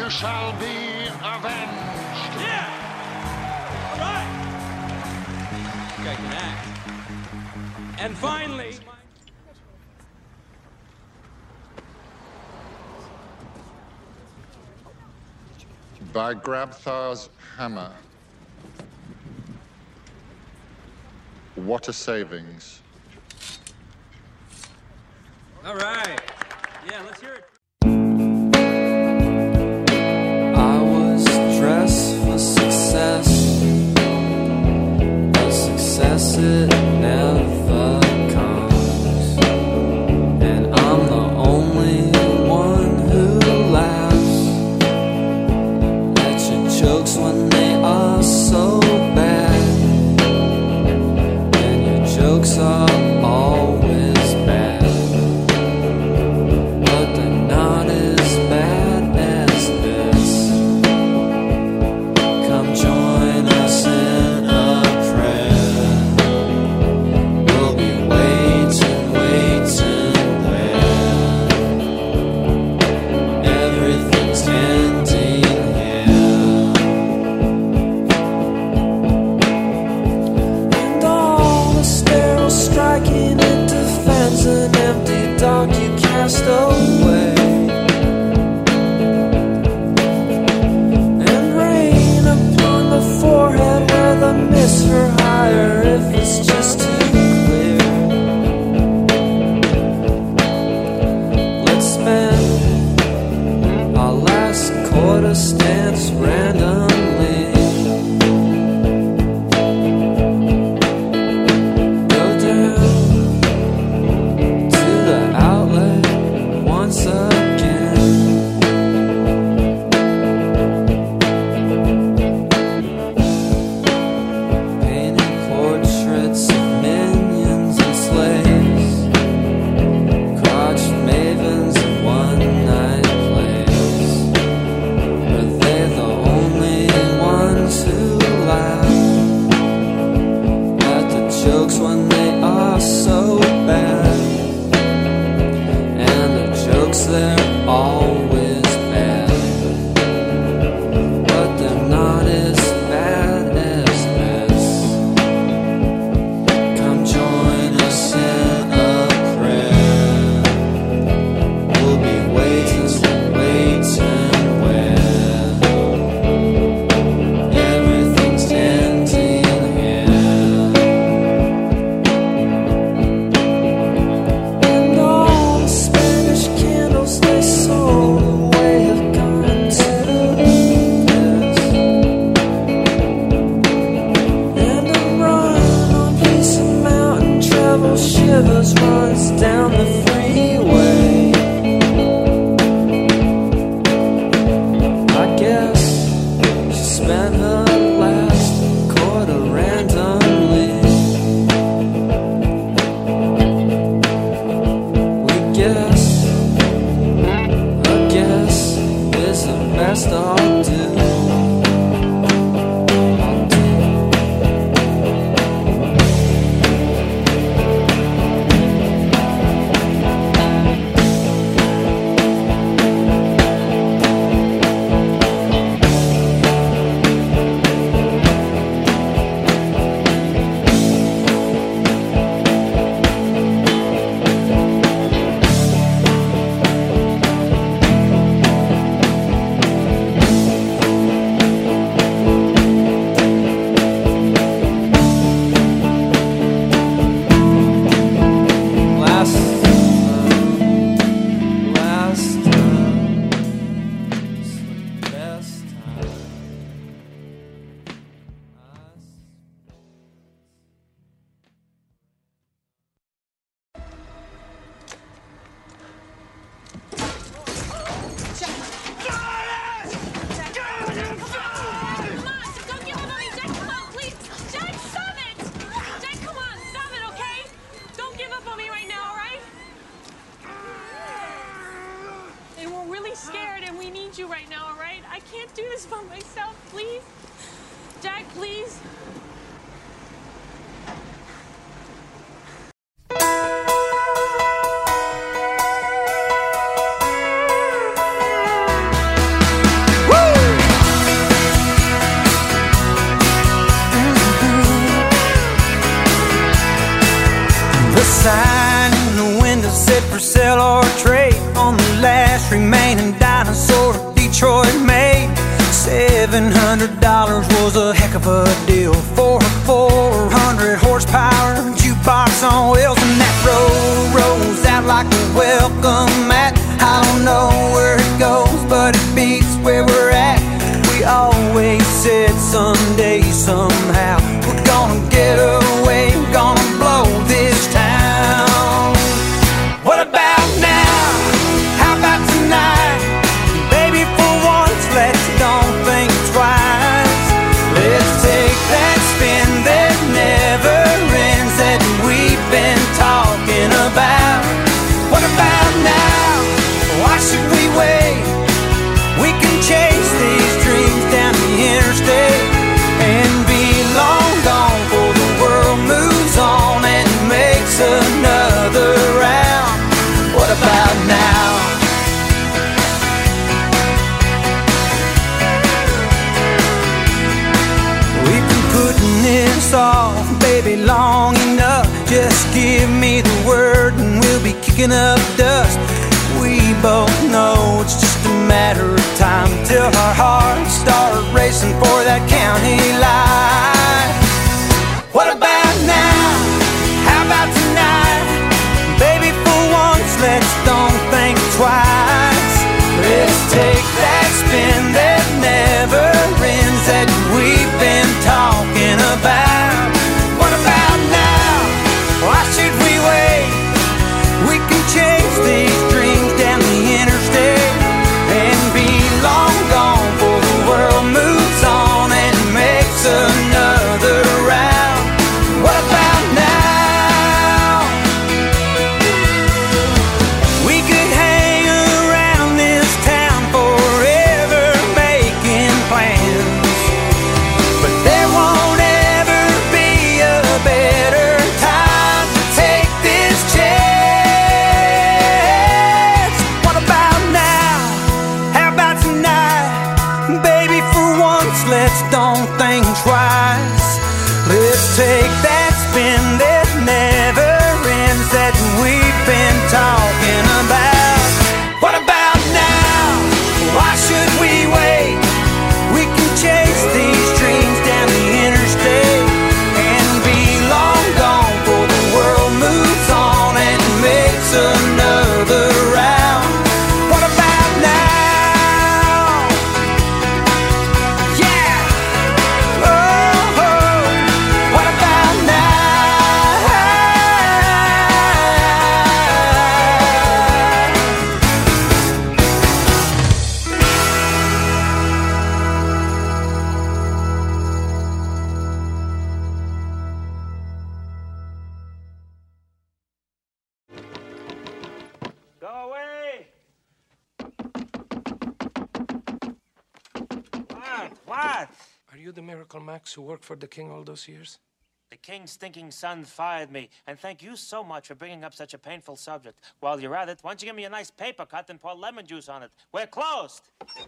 You shall be avenged. Yeah! All right! This guy can act. And finally... By Grabthar's hammer. What a savings. All right. Yeah, let's hear it. I was dressed for success, but success it never comes. And I'm the only one who laughs at your jokes when they are so bad. And your jokes are always bad, but they're not as bad as this. Come join us in a prayer. We'll be waiting there. Everything's ending here. And all the sterile striking it defends an empty dock you cast away. And rain upon the forehead where the mists are higher if it's just too clear. Let's spend our last quarter stance randomly. Go down to the outlet once again. Painting portraits of minions and slaves, crotched mavens in one-night plays. Are they the only ones who laugh at the jokes when they are so bad? And the jokes they're always bad, but they're not as bad as this. Come join us in a prayer. We'll be waiting where everything's ending here. And all the Spanish candles they sold away have gone to this. And a run on Peace Mountain travel shivers runs down the freeway. I guess she spent her last quarter randomly. We guess, I guess, is the best I'll do. I'll do. Last time, it's the best time. Come on, don't give up on me, Jack. Come on, please. Jack, stop it. Jack, come on, stop it, okay? Don't give up on me right now, all right? And we're really scared, and we need you right now, all right? I can't do this by myself, please. Jack, please. last remaining dinosaur Detroit made. $700 was a heck of a deal for a 400 horsepower jukebox on wheels. And that road rolls out like a welcome mat. I don't know where it goes, but it beats where we're at. We always said someday, somehow, we're gonna get away, gonna blow this town. What about now? How about tonight? Baby, for once, let's don't think twice. Let's take that spin that never ends that we've been talking about. What about now? Why should we wait? We can chase these dreams down the interstate and be long gone before the world moves on and makes another round. What about now? We've been putting this off, baby, long enough. Just give me the word and we'll be kicking up dust. We both know it's just a matter of time till our hearts start racing for that county line. What about now? How about tonight? Baby, for once, let's don't think twice. Let's take that spin that never ends that we've been talking about. What about now? Why should we wait? We can chase these dreams down the interstate and be long gone before the world moves on and makes another round. What about now? We could hang around this town forever making plans, but there won't ever be a better time to take this chance. What about now? How about tonight? Baby, for once, let's don't think twice. Let's take that spin that never ends that we've been talking about. What about now? Why should we wait? We can chase these dreams down the interstate and be long gone before the world moves on and makes another round. What about now? Yeah! Oh, oh. What about now? Go away! What? Are you the Miracle Max who worked for the king all those years? The king's stinking son fired me, and thank you so much for bringing up such a painful subject. While you're at it, why don't you give me a nice paper cut and pour lemon juice on it? We're closed!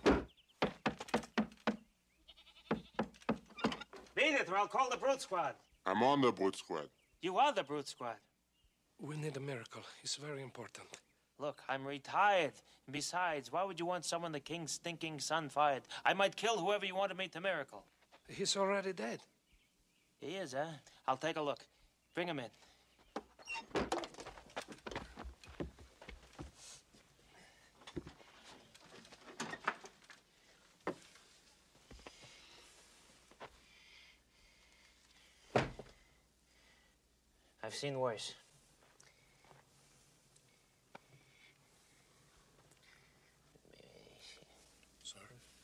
Beat it, or I'll call the Brute Squad. I'm on the Brute Squad. You are the Brute Squad. We need a miracle. It's very important. Look, I'm retired. Besides, why would you want someone the king's stinking son fired? I might kill whoever you want to meet the miracle. He's already dead. He is, huh? I'll take a look. Bring him in. I've seen worse. Sir?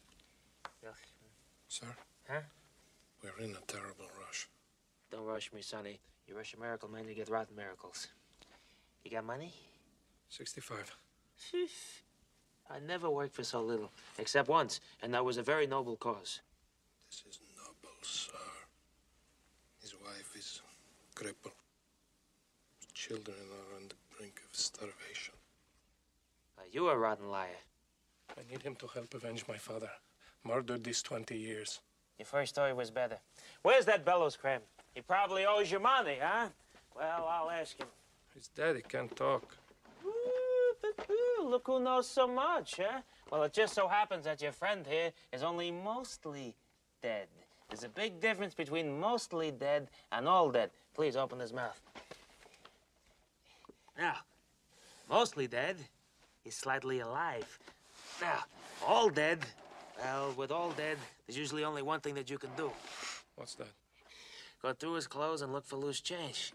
Sir? Huh? We're in a terrible rush. Don't rush me, Sonny. You rush a miracle, man, you get rotten miracles. You got money? 65. I never worked for so little, except once, and that was a very noble cause. This is noble, sir. His wife is crippled. His children are on the brink of starvation. You a rotten liar. I need him to help avenge my father. Murdered these 20 years. Your first story was better. Where's that bellows crab? He probably owes you money, huh? Well, I'll ask him. His daddy can't talk. Ooh, but Look who knows so much, huh? Well, it just so happens that your friend here is only mostly dead. There's a big difference between mostly dead and all dead. Please open his mouth. Now, mostly dead is slightly alive. Now, all dead, well, with all dead, there's usually only one thing that you can do. What's that? Go through his clothes and look for loose change.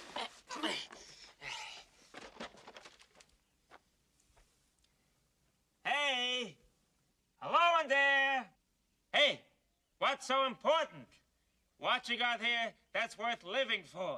Hey! Hello in there! Hey, what's so important? What you got here that's worth living for?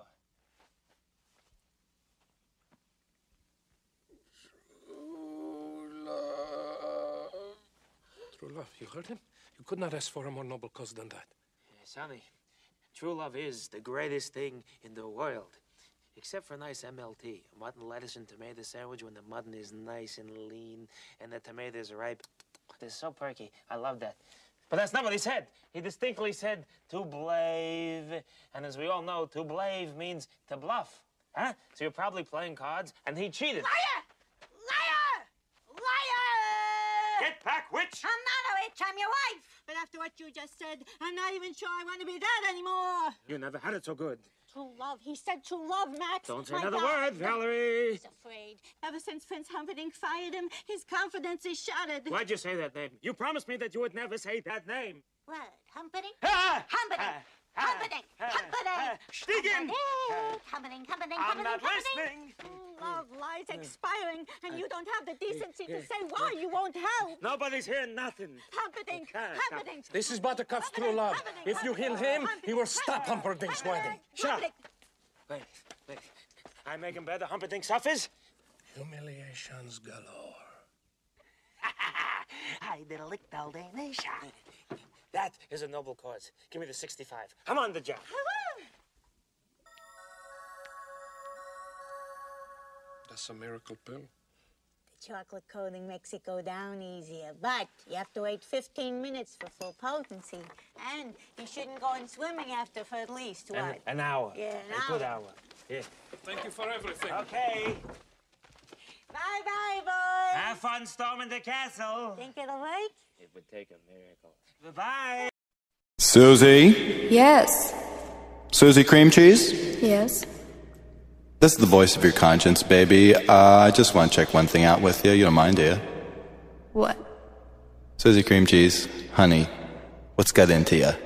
True love, you heard him? You could not ask for a more noble cause than that. Yes, honey. True love is the greatest thing in the world. Except for a nice MLT, a mutton, lettuce, and tomato sandwich when the mutton is nice and lean and the tomatoes are ripe. They're so perky. I love that. But that's not what he said. He distinctly said to blave. And as we all know, to blave means to bluff. Huh? So you're probably playing cards and he cheated. Liar! Liar! Liar! Get back, witch! I'm not a witch, I'm your wife. But after what you just said, I'm not even sure I want to be that anymore. You never had it so good. True love. He said true love, Max. Don't say My another God. word, Valerie. He's afraid. Ever since Prince Humperdinck fired him, his confidence is shattered. Why'd you say that name? You promised me that you would never say that name. What? Humperdinck? Ah! Humperdinck! Humperdinck! Humperdinck! Stiegen! Humperdinck! Humperdinck! I'm not Humperdinck! listening. Love lies expiring, and you don't have the decency to say why you won't help. Nobody's hearing nothing. Humperdinck! Humperdinck! This is Buttercup's true love. If you heal him, he will stop Humperdinck's wedding. Shut up. Wait. I make him better. Humperdinck suffers. Humiliations galore. I did a lick Daldanisha. That is a noble cause. Give me the 65. I'm on the job. That's a miracle pill. The chocolate coating makes it go down easier, but you have to wait 15 minutes for full potency. And you shouldn't go in swimming after for at least, what? An hour. Yeah, an A good hour. hour. Yeah. Thank you for everything. Okay. Bye-bye, boys. Have fun storming the castle. Think it'll work? It would take a miracle. Bye-bye. Susie? Yes. Susie Cream Cheese? Yes. This is the voice of your conscience, baby. I just want to check one thing out with you. You don't mind, do you? What? Susie Cream Cheese, honey, what's got into you?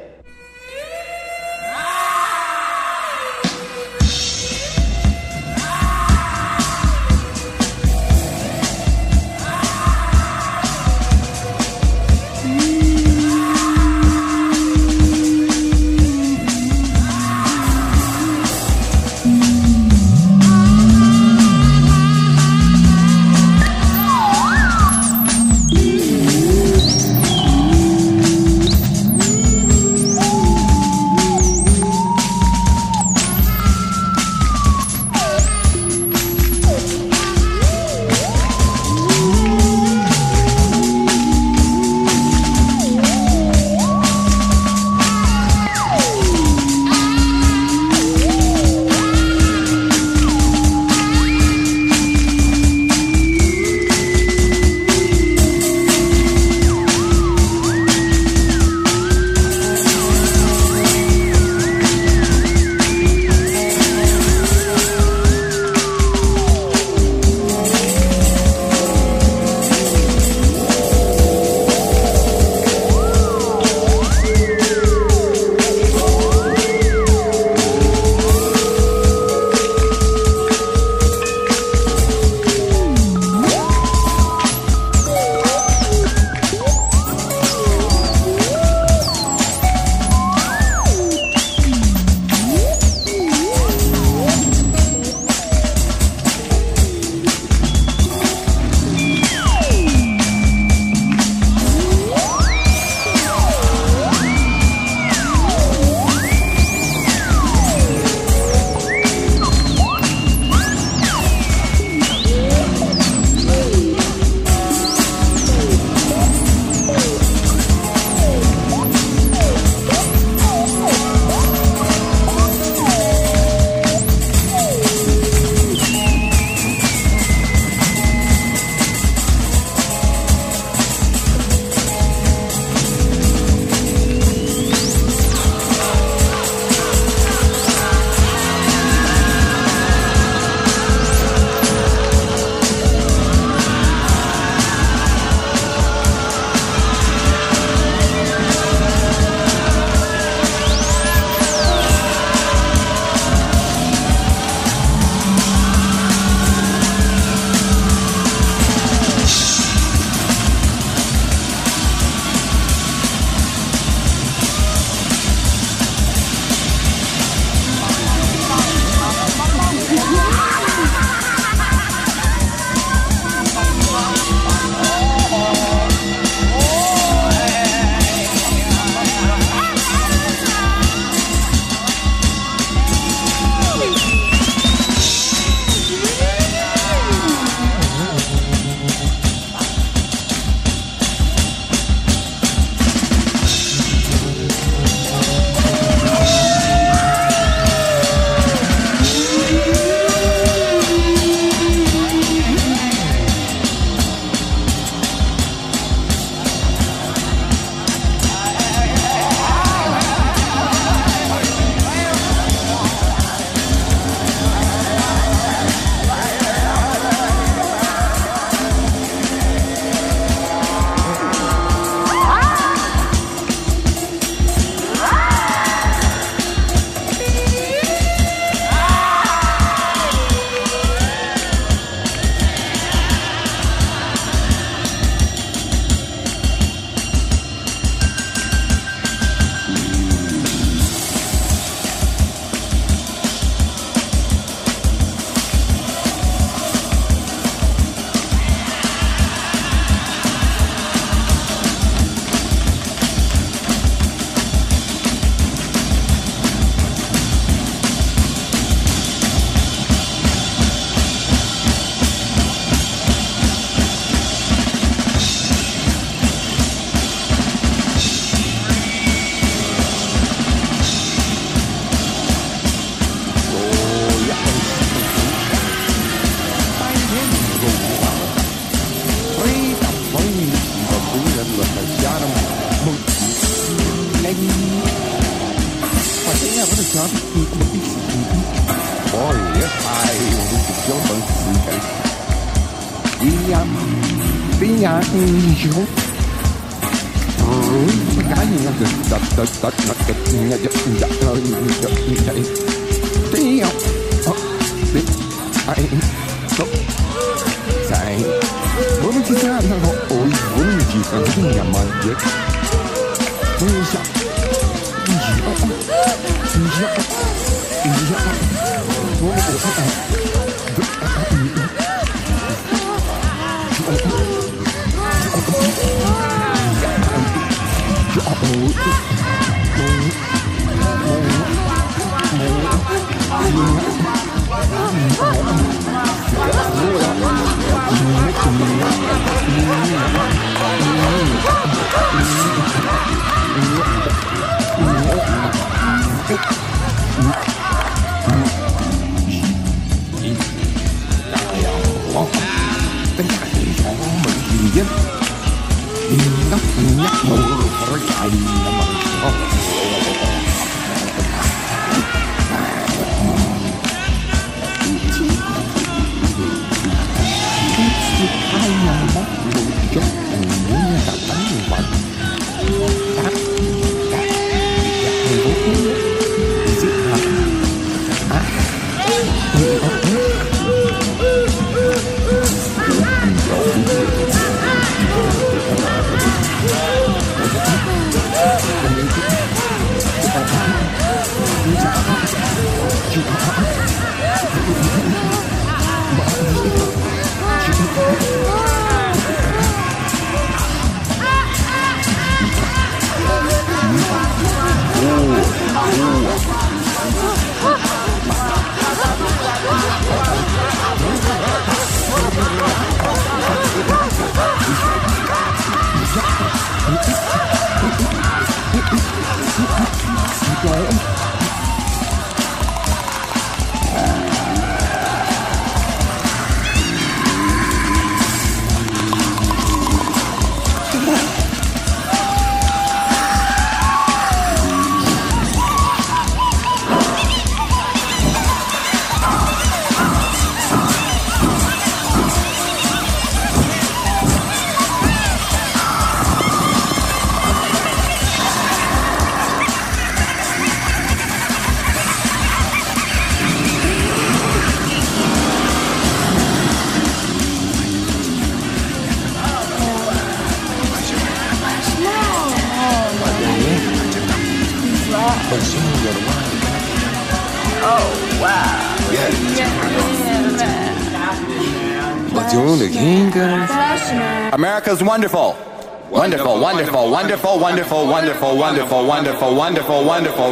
America's wonderful. Wonderful, wonderful, wonderful, wonderful, wonderful, wonderful, wonderful, wonderful, wonderful.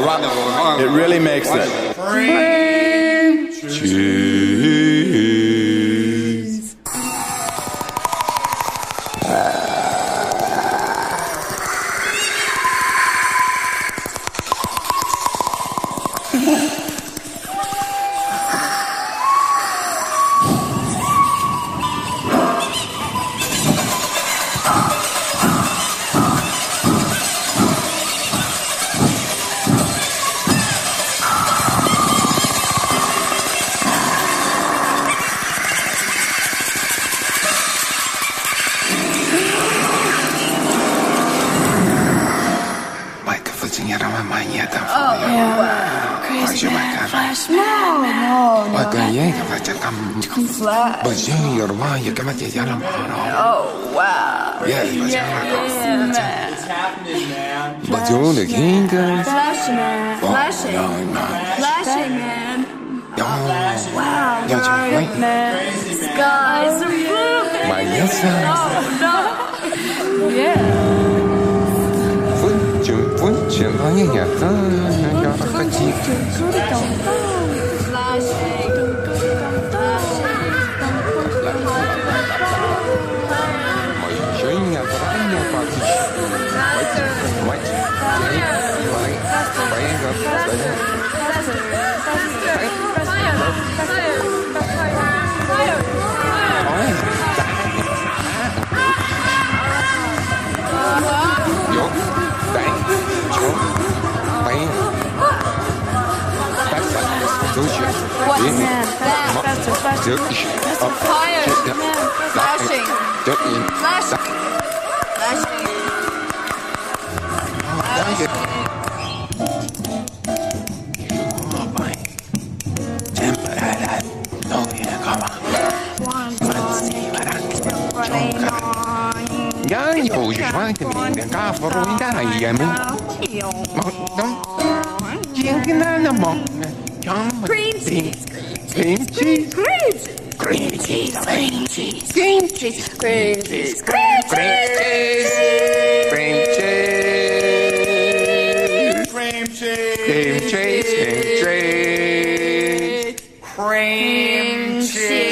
It really makes it. Cheese. Oh, wow. Yeah, It's happening, man. Flashing, man. Flashing. Flashing, man. Wow, right, man. Skies are blue, baby. No. Yeah. What, man? Faster. Fire. Man. Flashing. Flashing. Io svanti mi cavolo in dai mi. Cream cheese. Cream cheese. Cream cheese. Cream cheese. Cream cheese. Cream cheese. Cream cheese. Cream cheese. Cream cheese. Cream cheese. Cream cheese.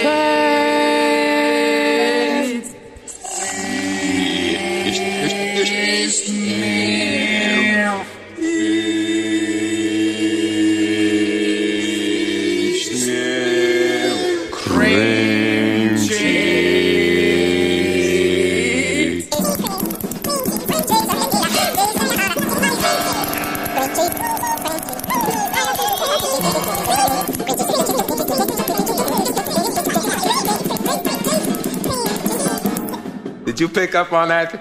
Did you pick up on that?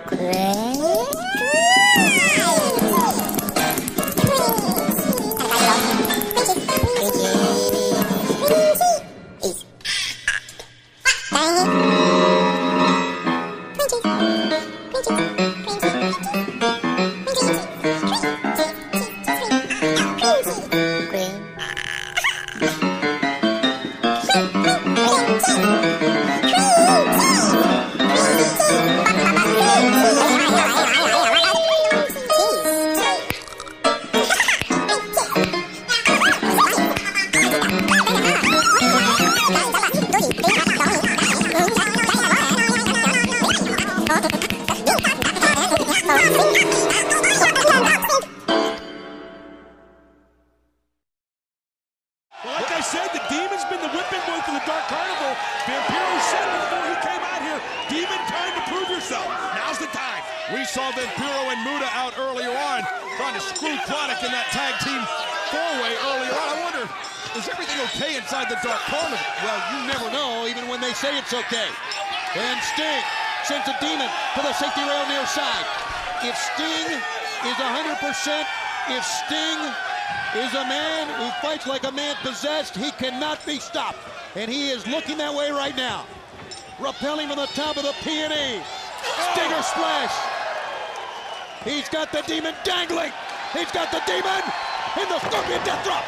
Like I said, the Demon's been the whipping boy for the Dark Carnival. Vampiro said before he came out here, Demon, time to prove yourself. Now's the time. We saw Vampiro and Muta out earlier on, trying to screw Chronic in that tag team four-way earlier on. I wonder, is everything okay inside the Dark Carnival? Well, you never know, even when they say it's okay. And Sting sends a Demon to the safety rail near side. If Sting is 100%, if Sting is a man who fights like a man possessed, he cannot be stopped. And he is looking that way right now. Rappelling from the top of the P&E. Stinger splash. He's got the Demon dangling. He's got the Demon in the Scorpion Death Drop.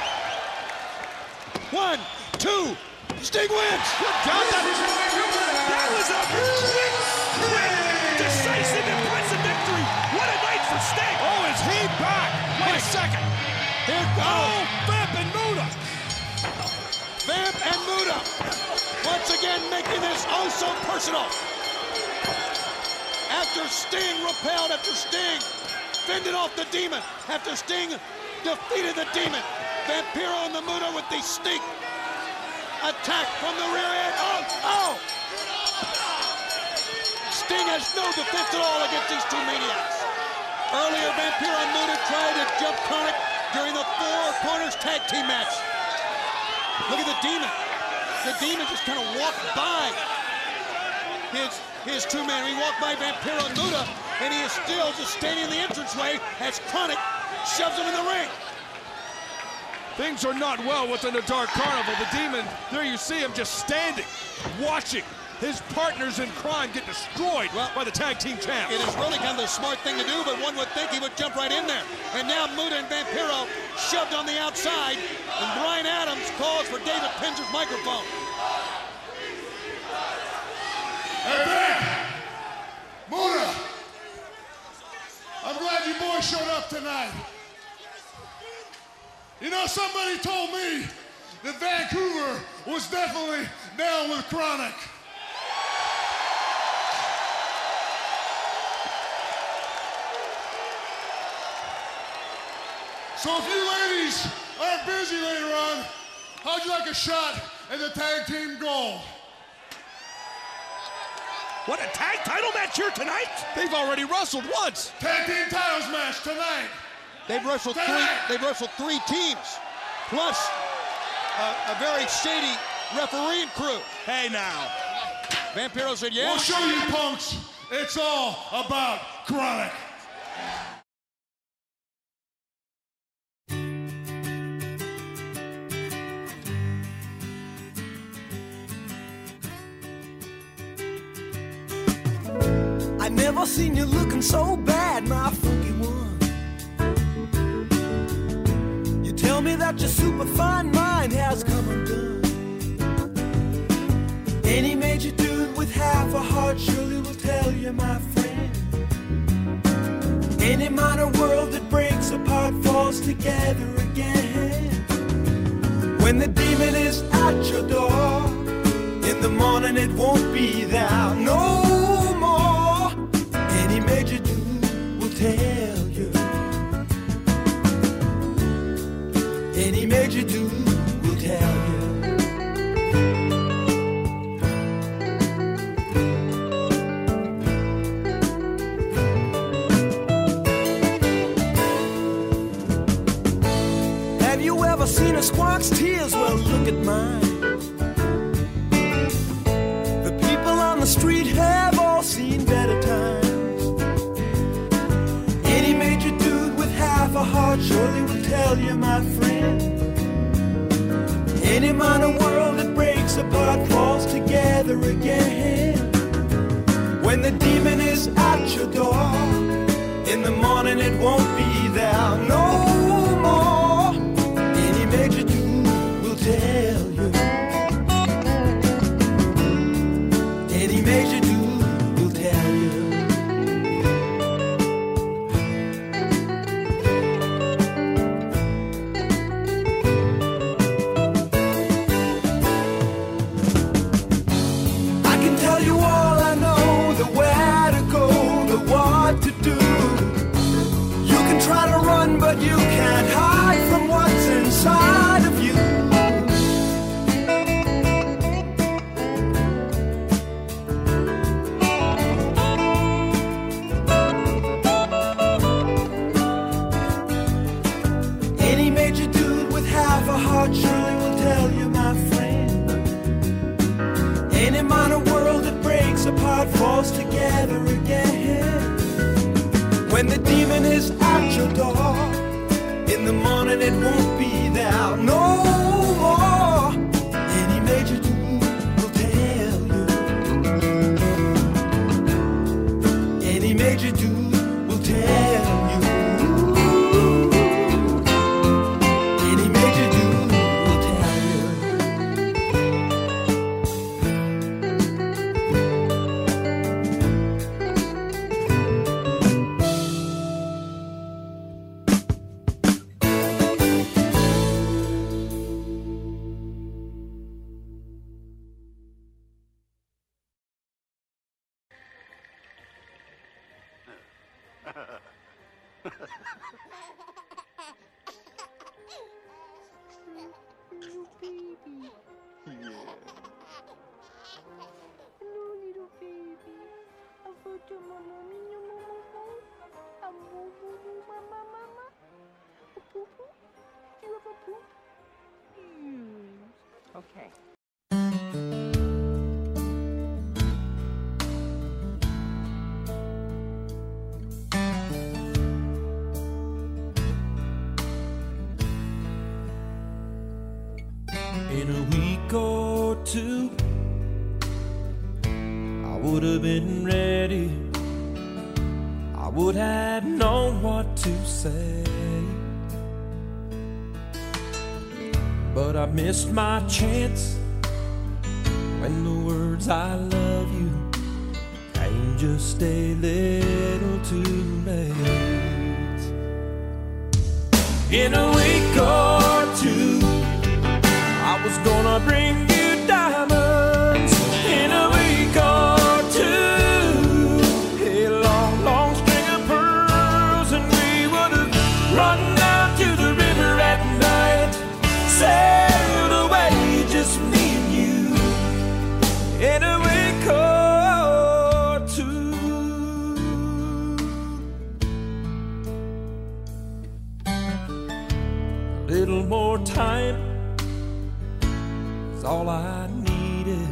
1, 2, Sting wins. That was a quick, decisive, impressive victory. What a night for Sting. Oh, is he back? Wait a second. Here goes Vamp and Muta. Vamp and Muta once again making this oh so personal. After Sting repelled, after Sting fended off the Demon, after Sting defeated the Demon, Vampiro and the Muta with the sneak attack from the rear end. Oh! Sting has no defense at all against these two maniacs. Earlier, Vampiro and Muta tried to jump Chronic during the Four Corners tag team match. Look at the Demon. The Demon just kind of walked by his two men. He walked by Vampiro and Muta, and he is still just standing in the entranceway as Chronic shoves him in the ring. Things are not well within the Dark Carnival. The Demon, there you see him just standing, watching his partners in crime get destroyed by the tag team champs. It is really kind of the smart thing to do, but one would think he would jump right in there. And now Muta and Vampiro shoved on the outside, and Brian Adams calls for David Pinzer's microphone. Hey, Vamp! Muta! I'm glad you boys showed up tonight. You know, somebody told me that Vancouver was definitely down with Chronic. So if you ladies aren't busy later on, how'd you like a shot at the tag team gold? What, a tag title match here tonight? They've already wrestled once. Tag team titles match tonight. They've wrestled three teams, plus a very shady refereeing crew. Hey now. Vampiro said, yeah. We'll show you punks. It's all about Chronic. I Never seen you looking so bad, my funky one. You tell me that your superfine mind has come undone. Any major dude with half a heart surely will tell you, my friend. Any minor world that breaks apart falls together again. When the demon is at your door, in the morning it won't be there no more. Any major dude will tell you. Any major dude will tell you. Have you ever seen a squawk's tears? Well, look at mine. The people on the street have all seen better times. Any major dude with half a heart surely will tell you, my friend. Any minor world that breaks apart falls together again. When the demon is at your door, in the morning it won't be there no more. Any major dude will tell you. Any major dude will tell you. I can tell you all I know, the where to go, the what to do. You can try to run, but you can't hide from what's inside of you. Any major dude with half a heart surely will tell you, my friend. Any minor world that breaks apart falls together again. When the demon is at your door, in the morning it won't be there no more. Any major dude will tell you. Any major dude will tell you. Any major dude will tell you. Okay. In a week or two, I would have been ready. I would have known what to say. But I missed my chance when the words I love you came just a little too late. In a week or two, I was gonna bring you diamonds. In a week or two, a long, long string of pearls, and we would have run down to the river at night, sailed away, just me and you. In a week or two, a little more time is all I needed.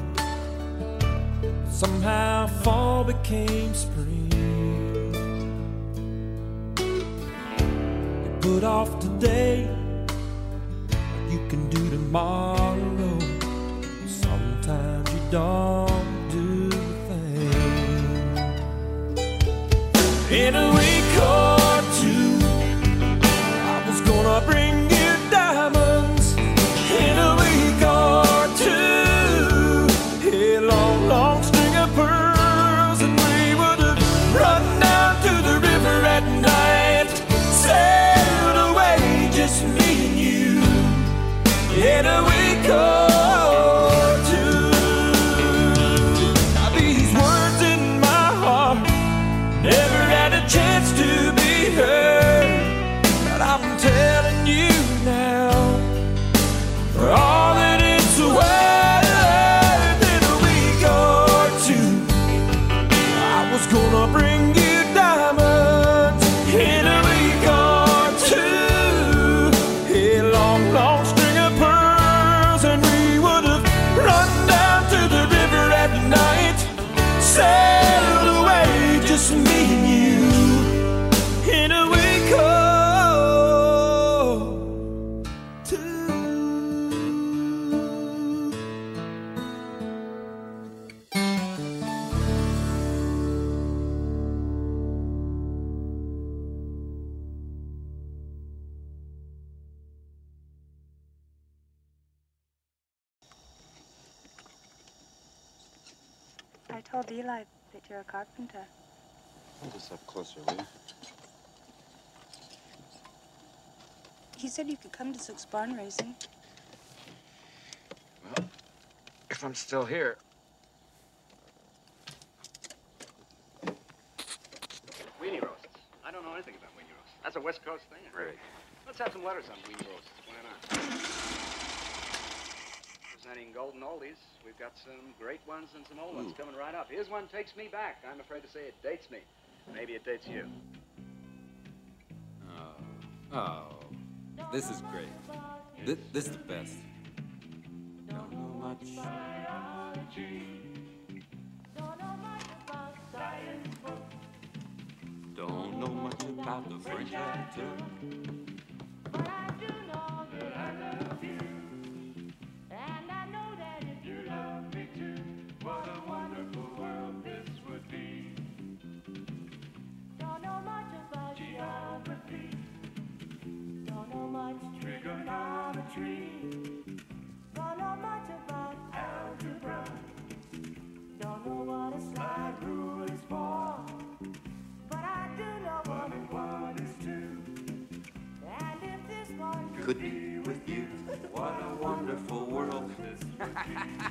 Somehow fall became spring. You put off today, you can do tomorrow. Sometimes you don't do a thing. In a week or two, I was gonna bring you diamonds. In a week or two, a long, long string of pearls, and we would have run down to the river at night, sailed away, just me and you. In a week or two, these words in my heart never had a chance to be heard, but I'm telling you now, for all that it's worth. In a week or two, I was gonna bring you diamonds. In a week or two, a long, long string of pearls, and we would have run down to the river at night, sailed away, just me and you. In a week or two. I told Eli that you're a carpenter. Hold this up closer, will you? He said you could come to Zook's barn raising. Well, if I'm still here. Weenie roasts. I don't know anything about weenie roasts. That's a West Coast thing. Right. Let's have some letters on weenie roasts. Why not? Presenting golden oldies. We've got some great ones and some old ones coming right up. Here's one takes me back. I'm afraid to say it dates me. Maybe it dates you. Oh, this is great. This is the best. Don't know much. Don't know much about the French I took. But I do know that I love you. And I know that if you love me too, what a wonderful world this would be. Don't know much about geography. Don't know much trigonometry. Don't know much about algebra. Don't know what a slide rule is for. But I do know one and one is two. And if this one Could be with you. What a wonderful world this would be.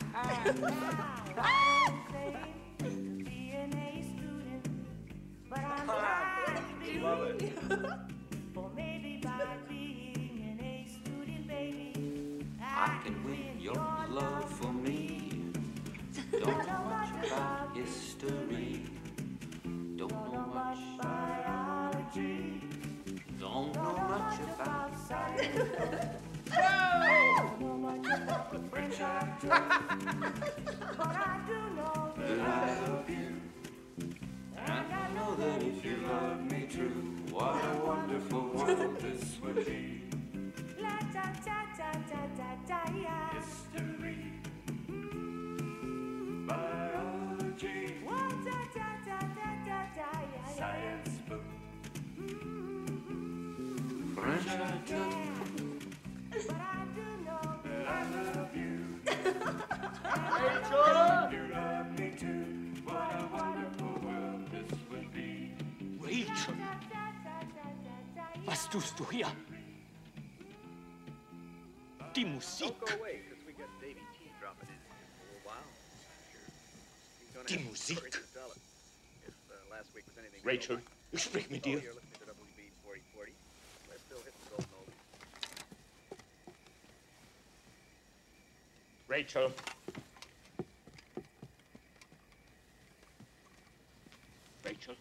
be an A student, but I'm trying to be. Love it. For maybe by being an A student, baby, I can win your love for me. Don't know much about history. Don't know much biology. Don't know much about science. Don't know much about the French I took. But I do know that I love you. And I know that if you love me true, what a wonderful world this would be. La da da da da da da ya. History, biology, Wa da da da da da da ya. science book, French I took. But I do know that I love you. Rachel! You love me too. What a wonderful world this would be. Rachel, was tust du hier? Die Musik. Don't go away, because we got Davey T dropping in for a little while. He's gonna Die have Musik. great to tell us. If last week was anything. Rachel, ich sprich mit dir. You're listening to WB 4040. We're still hitting the golden oldies. Rachel. Rachel.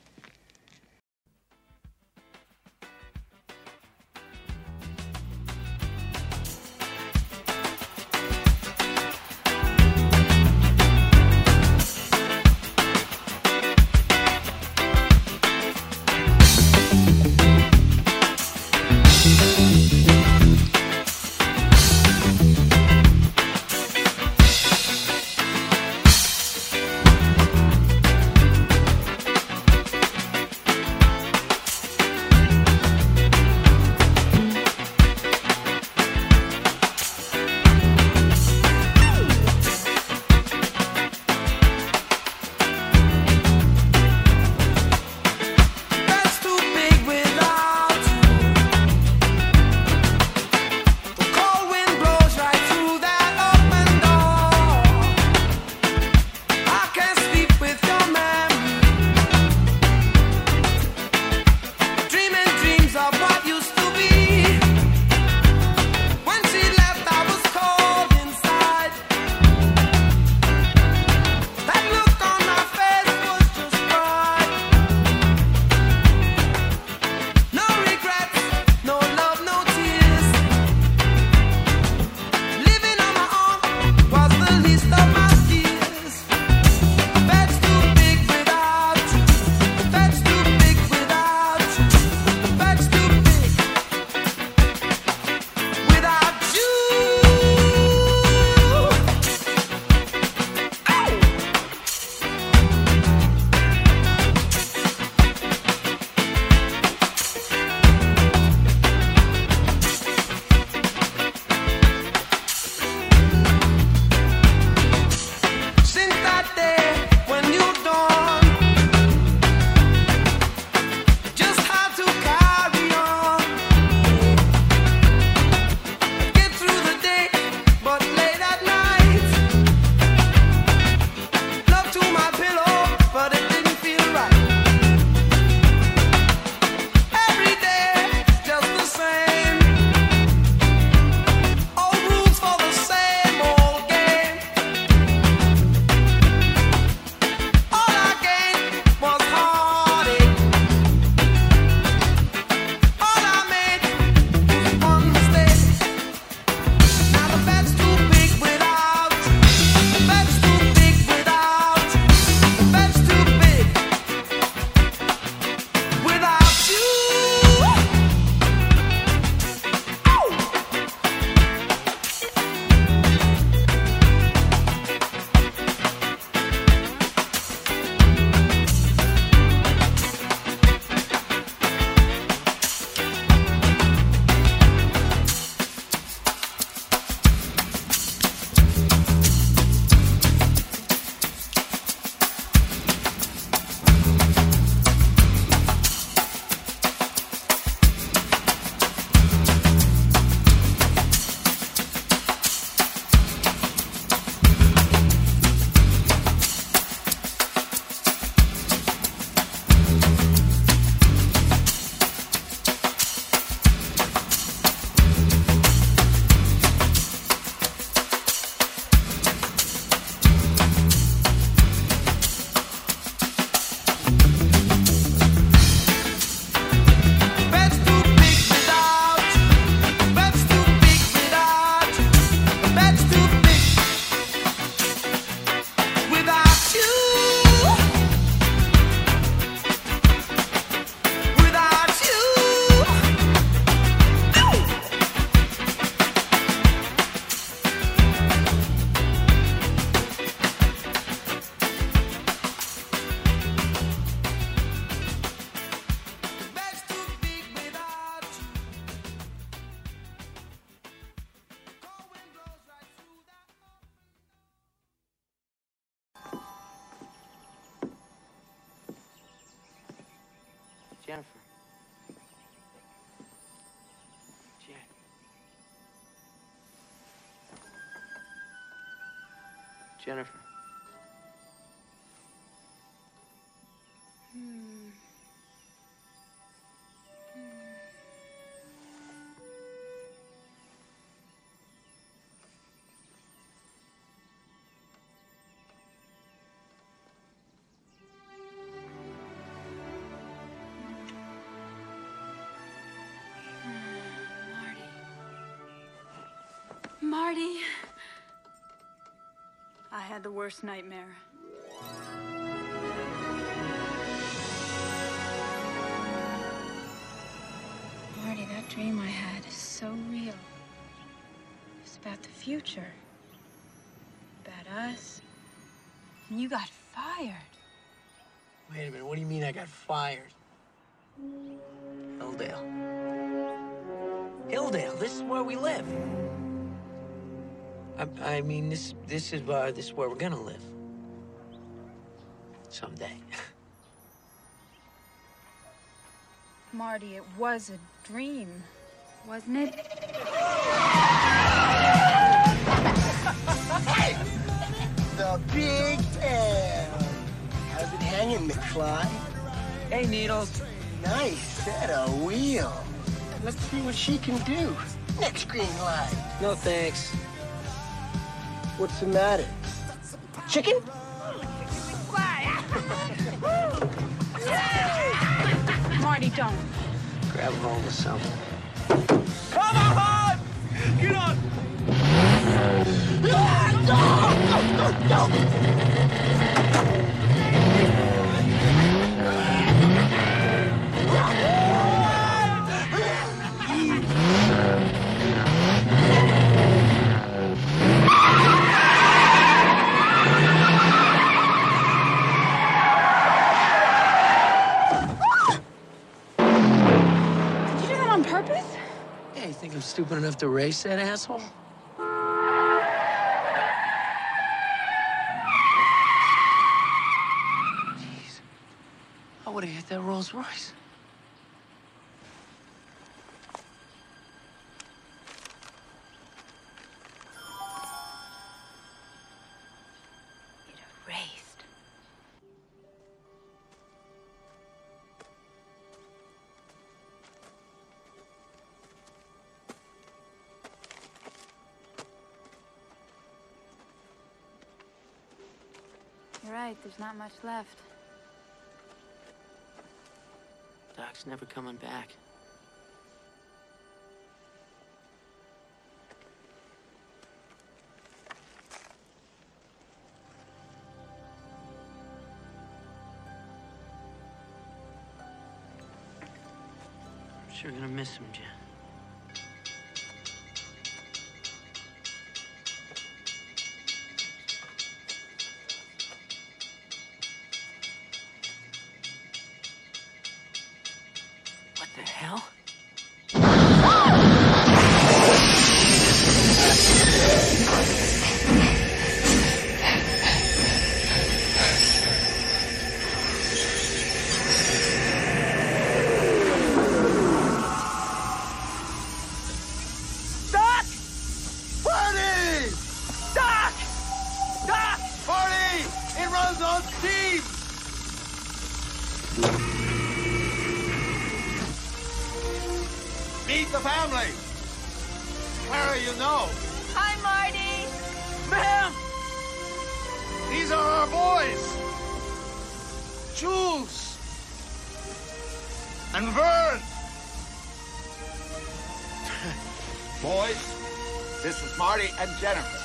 Jennifer. Jen. Jennifer. Marty. I had the worst nightmare. Marty, that dream I had is so real. It's about the future. About us. And you got fired. Wait a minute, what do you mean I got fired? Hilldale. Hilldale, this is where we live. I mean, this is where we're gonna live. Someday. Marty, it was a dream, wasn't it? Hey! The big tail. How's it hanging, McFly? Hey, Needles. Nice set of wheels. Let's see what she can do. Next green light. No thanks. What's the matter? Chicken? Marty, don't. Grab a hold of something. Come on! Get on! Purpose? Hey, you think I'm stupid enough to race that asshole? Jeez. I would have hit that Rolls Royce. It erased. You're right, there's not much left. Doc's never coming back. I'm sure gonna miss him, Jen. What the hell? Doc! Marty! Doc! Doc! Marty! It runs on steam! Meet the family. Clara, you know. Hi, Marty. Ma'am! These are our boys. Jules. And Vern. Boys, this is Marty and Jennifer.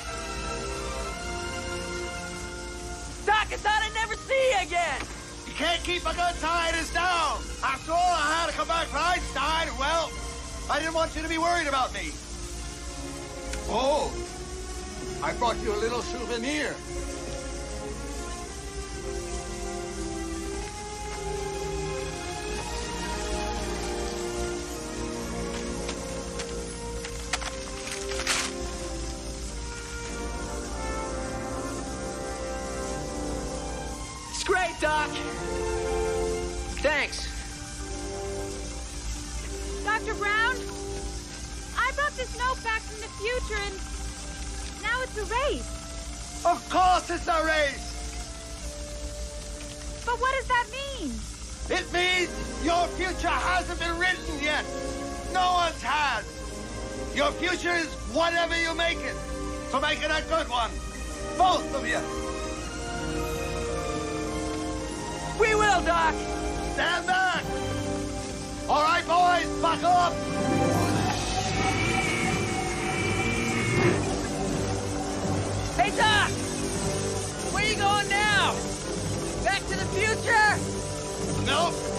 Doc, I thought I'd never see you again! You can't keep a good tie us down. After all, I had to come back for Einstein. Well, I didn't want you to be worried about me. Oh, I brought you a little souvenir. It's great, Doc. Thanks. future, and now it's a race. Of course it's a race! But what does that mean? It means your future hasn't been written yet. No one's has. Your future is whatever you make it. So make it a good one. Both of you. We will, Doc. Stand back. All right, boys, buckle up. Hey, Doc! Where you going now? Back to the future? Nope.